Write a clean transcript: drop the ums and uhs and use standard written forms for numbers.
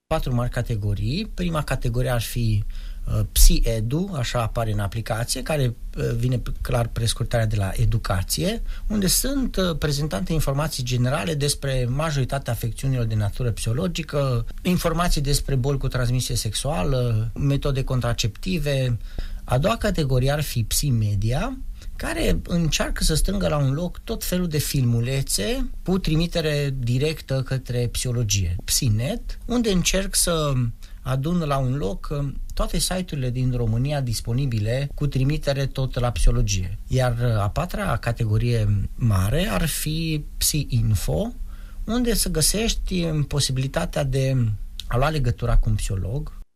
4 mari categorii. Prima categorie ar fi Psi-Edu, așa apare în aplicație, care vine clar prescurtarea de la educație, unde sunt prezentate informații generale despre majoritatea afecțiunilor de natură psihologică, informații despre boli cu transmisie sexuală, metode contraceptive. A doua categorie ar fi Psi-Media, care încearcă să strângă la un loc tot felul de filmulețe cu trimitere directă către psihologie. Psinet, unde încerc să adun la un loc toate site-urile din România disponibile cu trimitere tot la psihologie. Iar a patra categorie mare ar fi Psi-Info, unde să găsești posibilitatea de a lua legătura cu un psiholog,